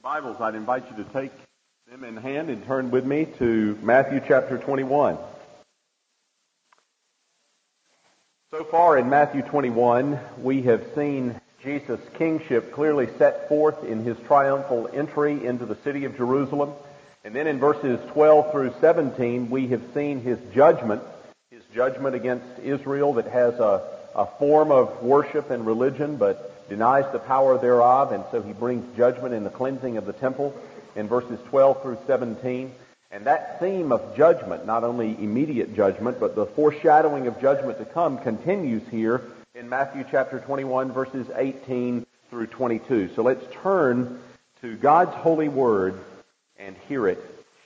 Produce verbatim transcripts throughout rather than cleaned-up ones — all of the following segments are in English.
Bibles, I'd invite you to take them in hand and turn with me to Matthew chapter twenty-one. So far in Matthew twenty-one, we have seen Jesus' kingship clearly set forth in his triumphal entry into the city of Jerusalem. And then in verses twelve through seventeen, we have seen his judgment, his judgment against Israel that has a, a form of worship and religion, but denies the power thereof, and so he brings judgment in the cleansing of the temple in verses twelve through seventeen. And that theme of judgment, not only immediate judgment, but the foreshadowing of judgment to come, continues here in Matthew chapter twenty-one, verses eighteen through twenty-two. So let's turn to God's holy word and hear it.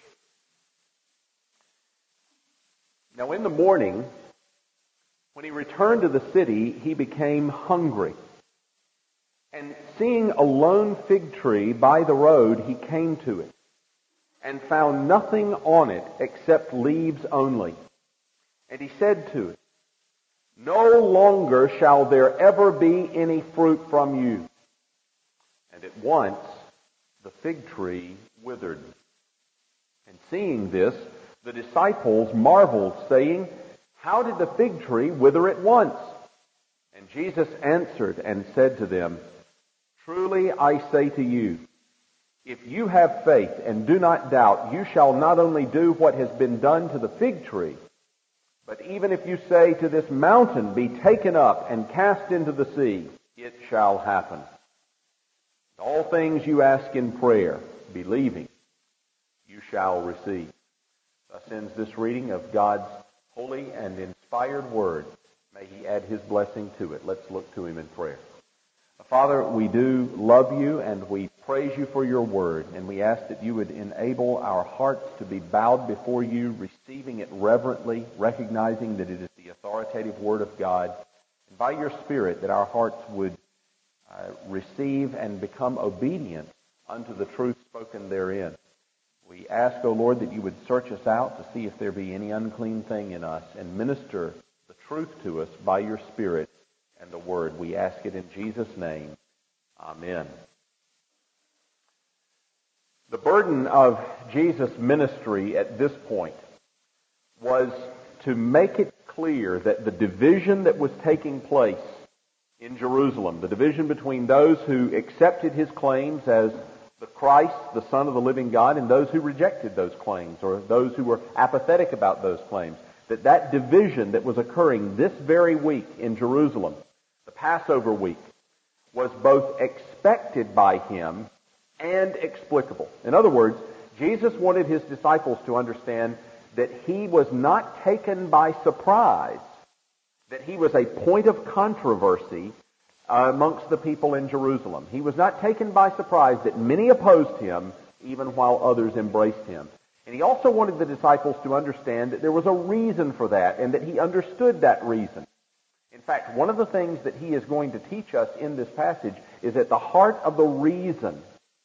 Now in the morning, when he returned to the city, he became hungry. And seeing a lone fig tree by the road, he came to it, and found nothing on it except leaves only. And he said to it, "No longer shall there ever be any fruit from you." And at once the fig tree withered. And seeing this, the disciples marveled, saying, "How did the fig tree wither at once?" And Jesus answered and said to them, "Truly I say to you, if you have faith and do not doubt, you shall not only do what has been done to the fig tree, but even if you say to this mountain, 'Be taken up and cast into the sea,' it shall happen. All things you ask in prayer, believing, you shall receive." Thus ends this reading of God's holy and inspired word. May he add his blessing to it. Let's look to him in prayer. Father, we do love you and we praise you for your word, and we ask that you would enable our hearts to be bowed before you, receiving it reverently, recognizing that it is the authoritative word of God, and by your Spirit that our hearts would uh, receive and become obedient unto the truth spoken therein. We ask, O Lord, that you would search us out to see if there be any unclean thing in us, and minister the truth to us by your Spirit and the word. We ask it in Jesus' name. Amen. The burden of Jesus' ministry at this point was to make it clear that the division that was taking place in Jerusalem, the division between those who accepted his claims as the Christ, the Son of the living God, and those who rejected those claims, or those who were apathetic about those claims, that that division that was occurring this very week in Jerusalem, the Passover week, was both expected by him and explicable. In other words, Jesus wanted his disciples to understand that he was not taken by surprise, that he was a point of controversy uh, amongst the people in Jerusalem. He was not taken by surprise that many opposed him, even while others embraced him. And he also wanted the disciples to understand that there was a reason for that, and that he understood that reason. In fact, one of the things that he is going to teach us in this passage is at the heart of the reason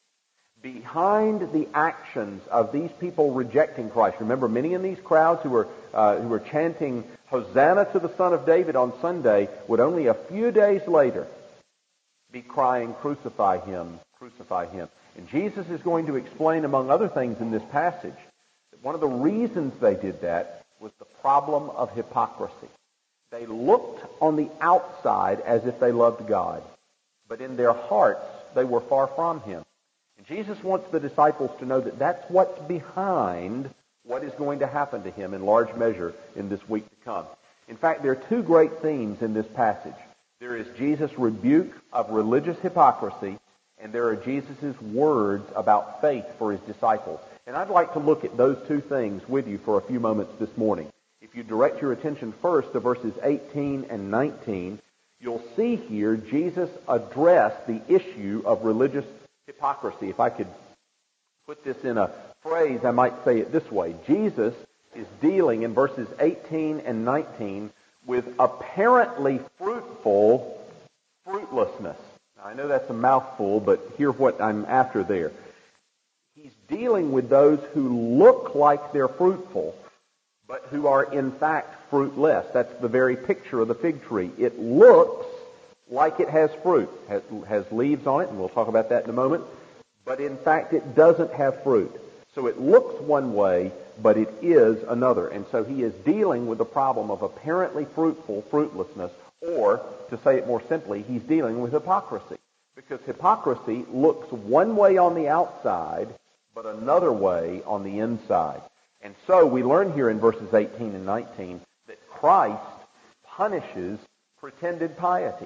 behind the actions of these people rejecting Christ. Remember, many in these crowds who were uh, who were chanting Hosanna to the Son of David on Sunday would only a few days later be crying, "Crucify him, crucify him." And Jesus is going to explain, among other things in this passage, that one of the reasons they did that was the problem of hypocrisy. They looked on the outside as if they loved God, but in their hearts they were far from him. And Jesus wants the disciples to know that that's what's behind what is going to happen to him in large measure in this week to come. In fact, there are two great themes in this passage. There is Jesus' rebuke of religious hypocrisy, and there are Jesus' words about faith for his disciples. And I'd like to look at those two things with you for a few moments this morning. If you direct your attention first to verses eighteen and nineteen, you'll see here Jesus address the issue of religious hypocrisy. If I could put this in a phrase, I might say it this way. Jesus is dealing in verses eighteen and nineteen with apparently fruitful fruitlessness. Now, I know that's a mouthful, but hear what I'm after there. He's dealing with those who look like they're fruitful, but who are in fact fruitless. That's the very picture of the fig tree. It looks like it has fruit, has, has leaves on it, and we'll talk about that in a moment, but in fact it doesn't have fruit. So it looks one way, but it is another. And so he is dealing with the problem of apparently fruitful fruitlessness, or, to say it more simply, he's dealing with hypocrisy. Because hypocrisy looks one way on the outside, but another way on the inside. And so we learn here in verses eighteen and nineteen that Christ punishes pretended piety.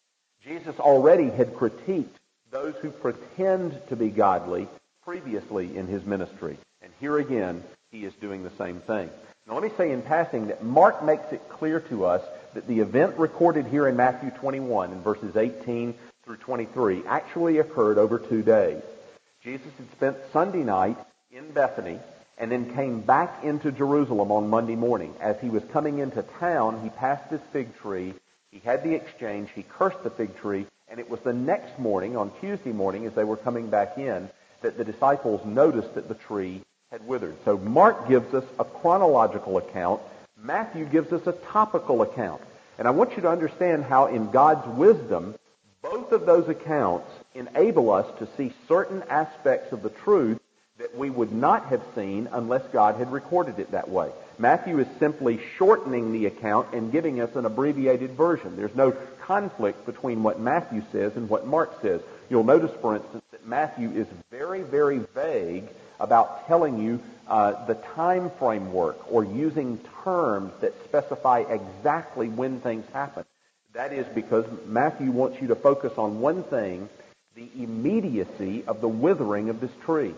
Jesus already had critiqued those who pretend to be godly previously in his ministry. And here again, he is doing the same thing. Now let me say in passing that Mark makes it clear to us that the event recorded here in Matthew twenty-one in verses eighteen through twenty-three actually occurred over two days. Jesus had spent Sunday night in Bethany and then came back into Jerusalem on Monday morning. As he was coming into town, he passed this fig tree. He had the exchange. He cursed the fig tree. And it was the next morning, on Tuesday morning, as they were coming back in, that the disciples noticed that the tree had withered. So Mark gives us a chronological account. Matthew gives us a topical account. And I want you to understand how in God's wisdom, both of those accounts enable us to see certain aspects of the truth that we would not have seen unless God had recorded it that way. Matthew is simply shortening the account and giving us an abbreviated version. There's no conflict between what Matthew says and what Mark says. You'll notice, for instance, that Matthew is very, very vague about telling you uh, the time framework or using terms that specify exactly when things happen. That is because Matthew wants you to focus on one thing, the immediacy of the withering of this tree.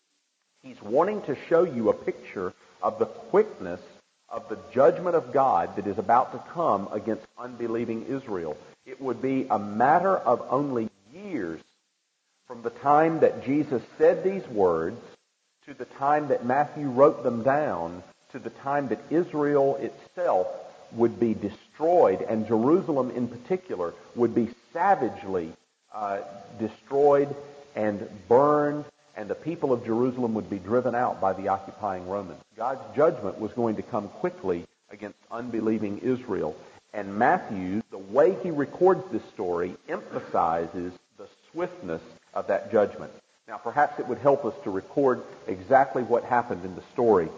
He's wanting to show you a picture of the quickness of the judgment of God that is about to come against unbelieving Israel. It would be a matter of only years from the time that Jesus said these words to the time that Matthew wrote them down to the time that Israel itself would be destroyed, and Jerusalem in particular would be savagely uh, destroyed and burned, and the people of Jerusalem would be driven out by the occupying Romans. God's judgment was going to come quickly against unbelieving Israel. And Matthew, the way he records this story, emphasizes the swiftness of that judgment. Now, perhaps it would help us to record exactly what happened in the story,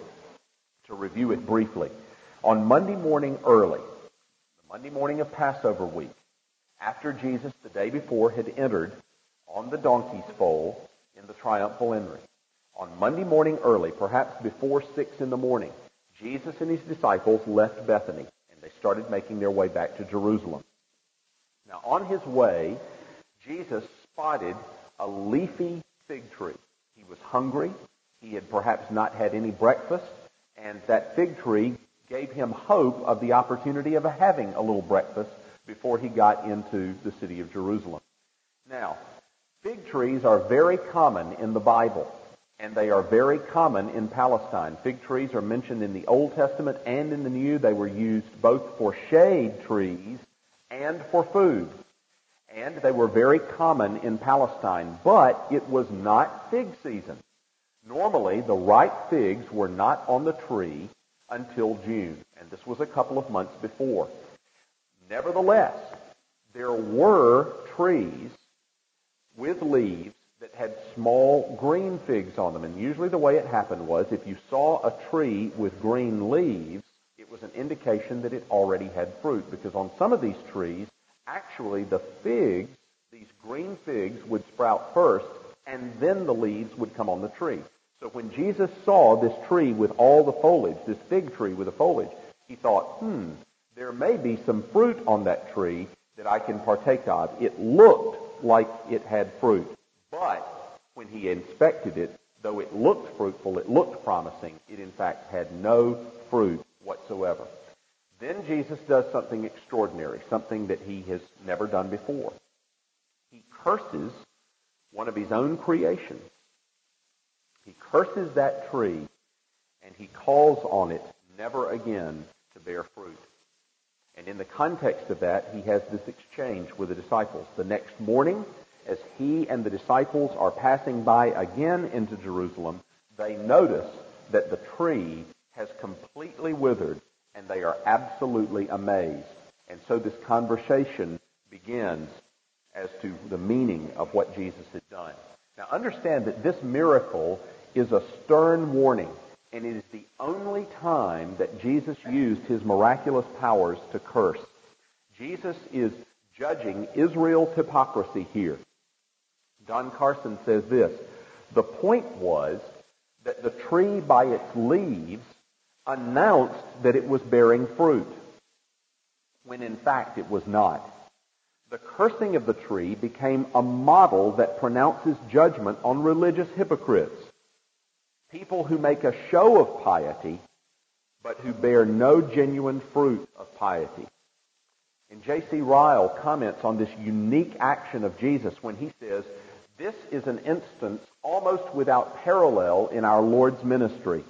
to review it briefly. On Monday morning early, the Monday morning of Passover week, after Jesus, the day before, had entered on the donkey's foal in the triumphal entry, on Monday morning early, perhaps before six in the morning, Jesus and his disciples left Bethany, and they started making their way back to Jerusalem. Now, on his way, Jesus spotted a leafy fig tree. He was hungry. He had perhaps not had any breakfast, and that fig tree gave him hope of the opportunity of having a little breakfast before he got into the city of Jerusalem. Now, fig trees are very common in the Bible, and they are very common in Palestine. Fig trees are mentioned in the Old Testament and in the New. They were used both for shade trees and for food. And they were very common in Palestine, but it was not fig season. Normally, the ripe figs were not on the tree until June, and this was a couple of months before. Nevertheless, there were trees with leaves that had small green figs on them, and usually the way it happened was if you saw a tree with green leaves, it was an indication that it already had fruit, because on some of these trees, actually the figs, these green figs, would sprout first, and then the leaves would come on the tree. So when Jesus saw this tree with all the foliage, this fig tree with the foliage, he thought, hmm, there may be some fruit on that tree that I can partake of. It looked like it had fruit, but when he inspected it, though it looked fruitful, it looked promising, it in fact had no fruit whatsoever. Then Jesus does something extraordinary, something that he has never done before. He curses one of his own creations. He curses that tree, and he calls on it never again to bear fruit. And in the context of that, he has this exchange with the disciples. The next morning, as he and the disciples are passing by again into Jerusalem, they notice that the tree has completely withered, and they are absolutely amazed. And so this conversation begins as to the meaning of what Jesus had done. Now understand that this miracle is a stern warning, and it is the only time that Jesus used his miraculous powers to curse. Jesus is judging Israel's hypocrisy here. Don Carson says this: the point was that the tree by its leaves announced that it was bearing fruit, when in fact it was not. The cursing of the tree became a model that pronounces judgment on religious hypocrites, people who make a show of piety, but who bear no genuine fruit of piety. And J C Ryle comments on this unique action of Jesus when he says, this is an instance almost without parallel in our Lord's ministry.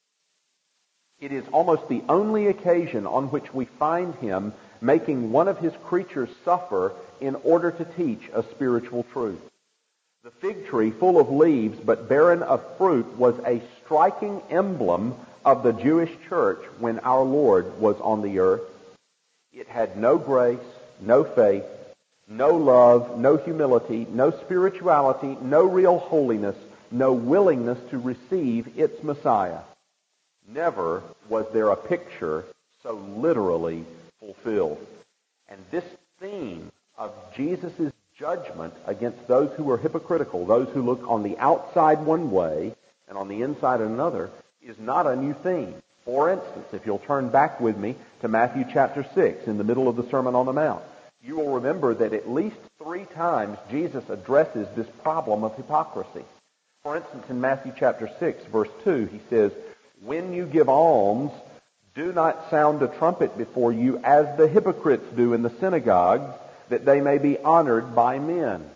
It is almost the only occasion on which we find him making one of his creatures suffer in order to teach a spiritual truth. The fig tree, full of leaves but barren of fruit, was a striking emblem of the Jewish church when our Lord was on the earth. It had no grace, no faith, no love, no humility, no spirituality, no real holiness, no willingness to receive its Messiah. Never was there a picture so literally fulfilled. And this theme of Jesus' judgment against those who are hypocritical, those who look on the outside one way and on the inside another, is not a new theme. For instance, if you'll turn back with me to Matthew chapter six, in the middle of the Sermon on the Mount, you will remember that at least three times Jesus addresses this problem of hypocrisy. For instance, in Matthew chapter six, verse two, he says, when you give alms, do not sound a trumpet before you as the hypocrites do in the synagogues, that they may be honored by men.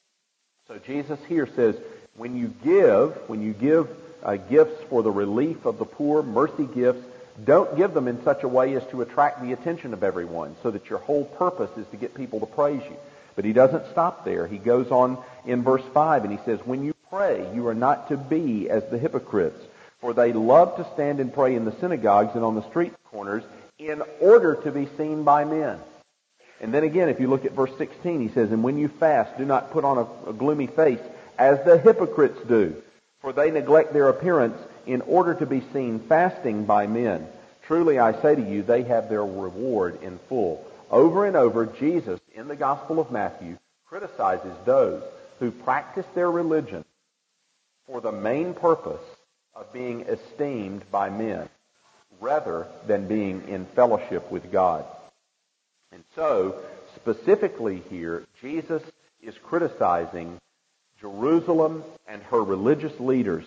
So Jesus here says, when you give, when you give uh, gifts for the relief of the poor, mercy gifts, don't give them in such a way as to attract the attention of everyone, so that your whole purpose is to get people to praise you. But he doesn't stop there. He goes on in verse five, and he says, when you pray, you are not to be as the hypocrites, for they love to stand and pray in the synagogues and on the street corners in order to be seen by men. And then again, if you look at verse sixteen, he says, and when you fast, do not put on a, a gloomy face as the hypocrites do, for they neglect their appearance in order to be seen fasting by men. Truly I say to you, they have their reward in full. Over and over, Jesus, in the Gospel of Matthew, criticizes those who practice their religion for the main purpose of being esteemed by men, rather than being in fellowship with God. And so, specifically here, Jesus is criticizing Jerusalem and her religious leaders.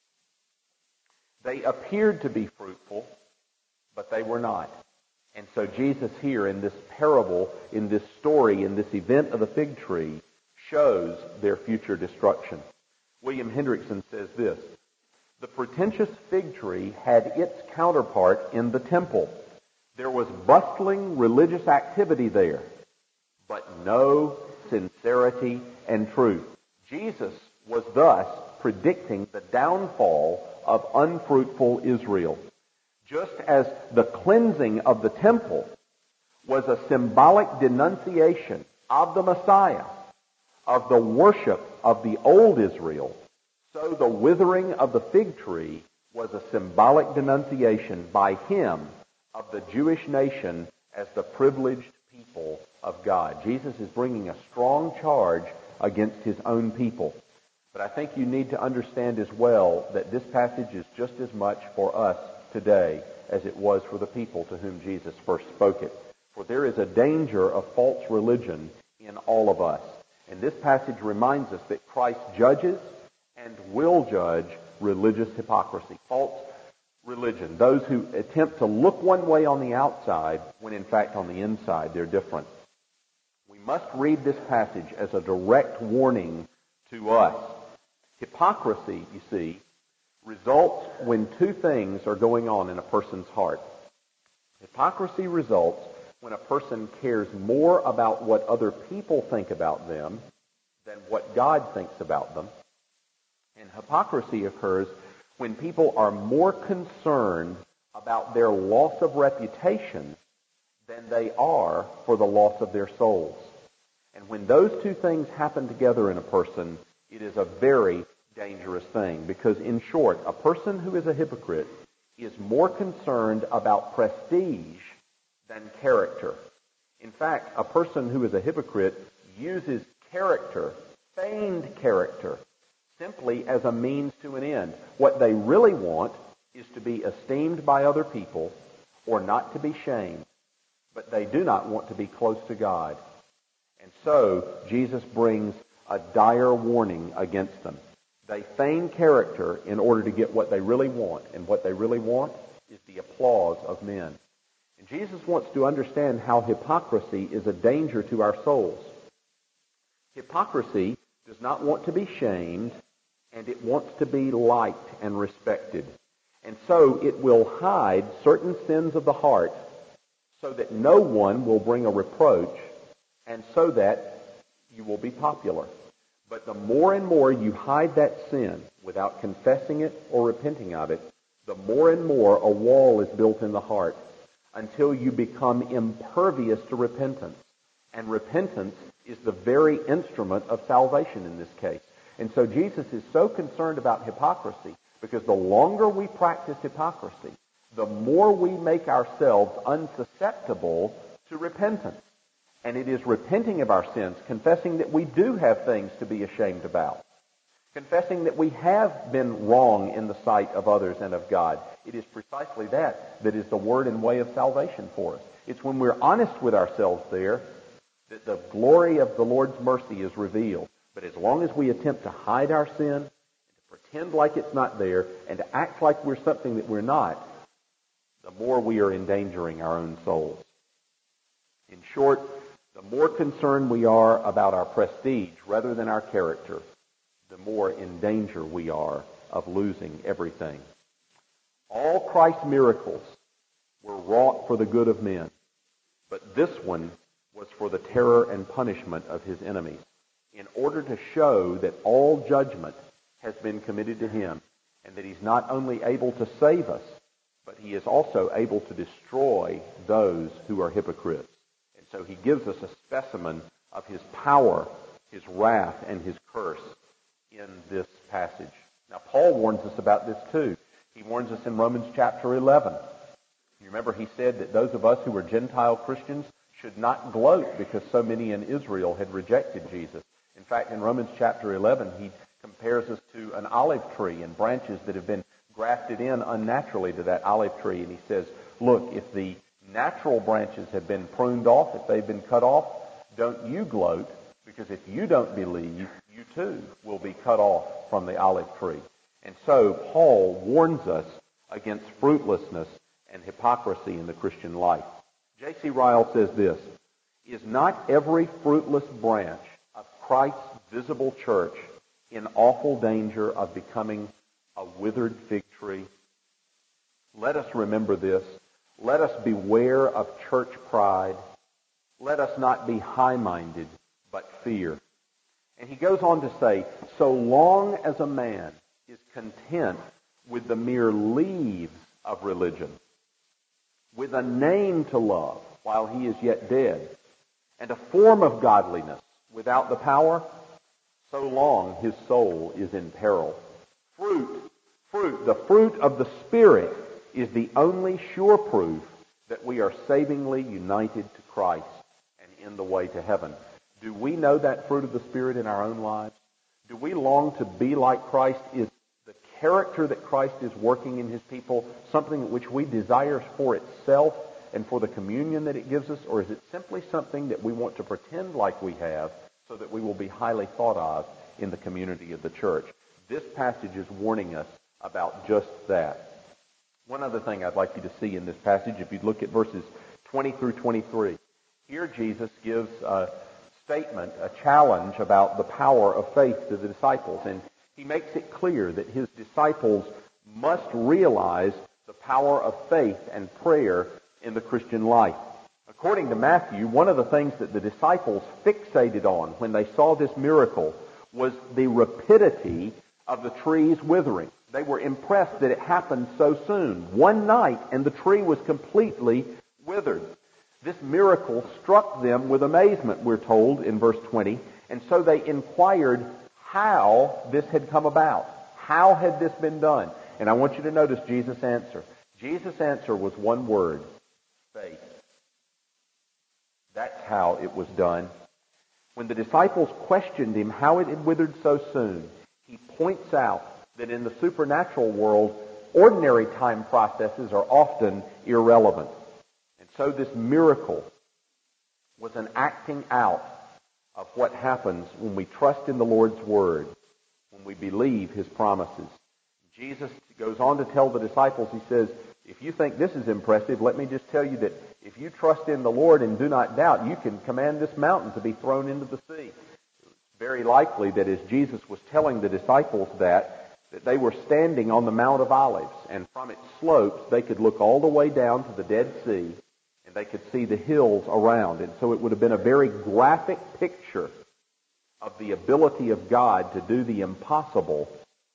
They appeared to be fruitful, but they were not. And so Jesus here in this parable, in this story, in this event of the fig tree, shows their future destruction. William Hendrickson says this: the pretentious fig tree had its counterpart in the temple. There was bustling religious activity there, but no sincerity and truth. Jesus was thus predicting the downfall of unfruitful Israel. Just as the cleansing of the temple was a symbolic denunciation of the Messiah, of the worship of the old Israel, so the withering of the fig tree was a symbolic denunciation by him of the Jewish nation as the privileged people of God. Jesus is bringing a strong charge against his own people. But I think you need to understand as well that this passage is just as much for us today as it was for the people to whom Jesus first spoke it. For there is a danger of false religion in all of us. And this passage reminds us that Christ judges and will judge religious hypocrisy, false religion, those who attempt to look one way on the outside when in fact on the inside they're different. We must read this passage as a direct warning to us. Hypocrisy, you see, results when two things are going on in a person's heart. Hypocrisy results when a person cares more about what other people think about them than what God thinks about them. And hypocrisy occurs when people are more concerned about their loss of reputation than they are for the loss of their souls. And when those two things happen together in a person, It is a very dangerous thing because, in short, a person who is a hypocrite is more concerned about prestige than character. In fact, a person who is a hypocrite uses character, feigned character, simply as a means to an end. What they really want is to be esteemed by other people or not to be shamed, but they do not want to be close to God. And so Jesus brings a dire warning against them. They feign character in order to get what they really want, and what they really want is the applause of men. And Jesus wants to understand how hypocrisy is a danger to our souls. Hypocrisy does not want to be shamed, and it wants to be liked and respected. And so it will hide certain sins of the heart so that no one will bring a reproach, and so that you will be popular. But the more and more you hide that sin without confessing it or repenting of it, the more and more a wall is built in the heart until you become impervious to repentance. And repentance is the very instrument of salvation in this case. And so Jesus is so concerned about hypocrisy because the longer we practice hypocrisy, the more we make ourselves unsusceptible to repentance. And it is repenting of our sins, confessing that we do have things to be ashamed about, confessing that we have been wrong in the sight of others and of God. It is precisely that that is the word and way of salvation for us. It's when we're honest with ourselves there that the glory of the Lord's mercy is revealed. But as long as we attempt to hide our sin, and to pretend like it's not there, and to act like we're something that we're not, the more we are endangering our own souls. In short, the more concerned we are about our prestige rather than our character, the more in danger we are of losing everything. All Christ's miracles were wrought for the good of men, but this one was for the terror and punishment of his enemies, in order to show that all judgment has been committed to him, and that he's not only able to save us, but he is also able to destroy those who are hypocrites. And so he gives us a specimen of his power, his wrath, and his curse in this passage. Now, Paul warns us about this too. He warns us in Romans chapter eleven. You remember he said that those of us who were Gentile Christians should not gloat because so many in Israel had rejected Jesus. In fact, in Romans chapter eleven, he compares us to an olive tree and branches that have been grafted in unnaturally to that olive tree. And he says, look, if the natural branches have been pruned off, if they've been cut off, don't you gloat, because if you don't believe, you too will be cut off from the olive tree. And so Paul warns us against fruitlessness and hypocrisy in the Christian life. J C Ryle says this, is not every fruitless branch of Christ's visible church in awful danger of becoming a withered fig tree? Let us remember this. Let us beware of church pride. Let us not be high-minded, but fear. And he goes on to say, so long as a man is content with the mere leaves of religion, with a name to love while he is yet dead, and a form of godliness without the power, so long his soul is in peril. Fruit, fruit, the fruit of the Spirit is the only sure proof that we are savingly united to Christ and in the way to heaven. Do we know that fruit of the Spirit in our own lives? Do we long to be like Christ? Is the character that Christ is working in his people something which we desire for itself and for the communion that it gives us? Or is it simply something that we want to pretend like we have so that we will be highly thought of in the community of the church? This passage is warning us about just that. One other thing I'd like you to see in this passage, if you look at verses twenty through twenty-three. Here Jesus gives a statement, a challenge about the power of faith to the disciples. And he makes it clear that his disciples must realize the power of faith and prayer in the Christian life. According to Matthew, one of the things that the disciples fixated on when they saw this miracle was the rapidity of the trees withering. They were impressed that it happened so soon. One night, and the tree was completely withered. This miracle struck them with amazement, we're told in verse twenty, and so they inquired how this had come about. How had this been done? And I want you to notice Jesus' answer. Jesus' answer was one word: faith. That's how it was done. When the disciples questioned him how it had withered so soon, he points out that in the supernatural world, ordinary time processes are often irrelevant. And so this miracle was an acting out of what happens when we trust in the Lord's Word, when we believe His promises. Jesus goes on to tell the disciples, he says, if you think this is impressive, let me just tell you that if you trust in the Lord and do not doubt, you can command this mountain to be thrown into the sea. It's very likely that as Jesus was telling the disciples that, that they were standing on the Mount of Olives, and from its slopes they could look all the way down to the Dead Sea, and they could see the hills around. And so it would have been a very graphic picture of the ability of God to do the impossible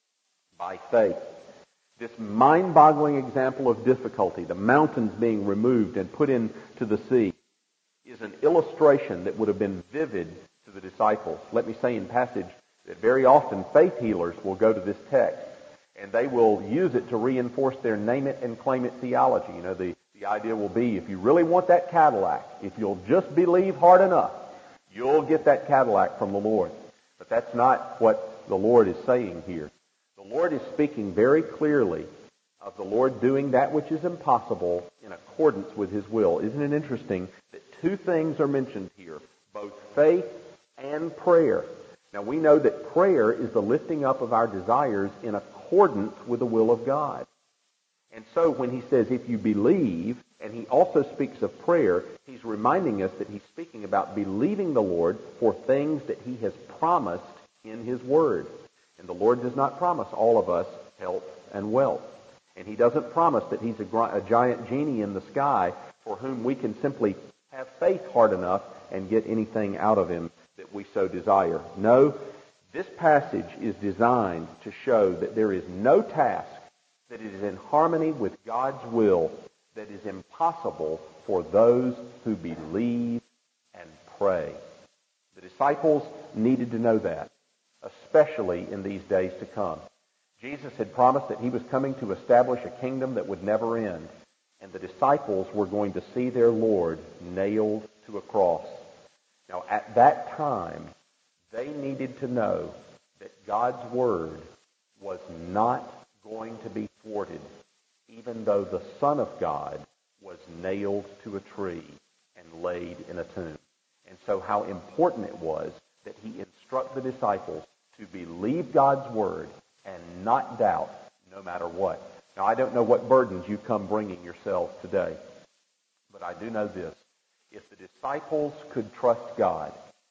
by faith. This mind-boggling example of difficulty, the mountains being removed and put into the sea, is an illustration that would have been vivid to the disciples. Let me say in passage that very often faith healers will go to this text and they will use it to reinforce their name it and claim it theology. You know, the, the idea will be, if you really want that Cadillac, if you'll just believe hard enough, you'll get that Cadillac from the Lord. But that's not what the Lord is saying here. The Lord is speaking very clearly of the Lord doing that which is impossible in accordance with His will. Isn't it interesting that two things are mentioned here, both faith and prayer? Now we know that prayer is the lifting up of our desires in accordance with the will of God. And so when He says, if you believe, and He also speaks of prayer, He's reminding us that He's speaking about believing the Lord for things that He has promised in His Word. And the Lord does not promise all of us health and wealth. And He doesn't promise that He's a, a giant genie in the sky for whom we can simply have faith hard enough and get anything out of Him that we so desire. No, this passage is designed to show that there is no task that is in harmony with God's will that is impossible for those who believe and pray. The disciples needed to know that, especially in these days to come. Jesus had promised that He was coming to establish a kingdom that would never end, and the disciples were going to see their Lord nailed to a cross. Now, at that time, they needed to know that God's Word was not going to be thwarted, even though the Son of God was nailed to a tree and laid in a tomb. And so how important it was that He instruct the disciples to believe God's Word and not doubt no matter what. Now, I don't know what burdens you come bringing yourselves today, but I do know this. If the disciples could trust God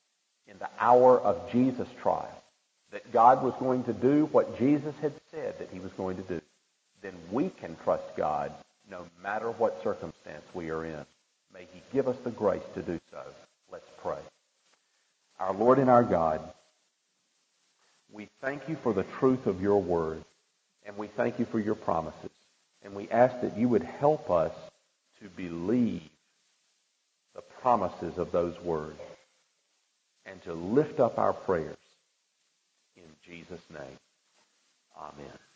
in the hour of Jesus' trial, that God was going to do what Jesus had said that He was going to do, then we can trust God no matter what circumstance we are in. May He give us the grace to do so. Let's pray. Our Lord and our God, we thank You for the truth of Your Word, and we thank You for Your promises. And we ask that You would help us to believe the promises of those words and to lift up our prayers in Jesus' name. Amen.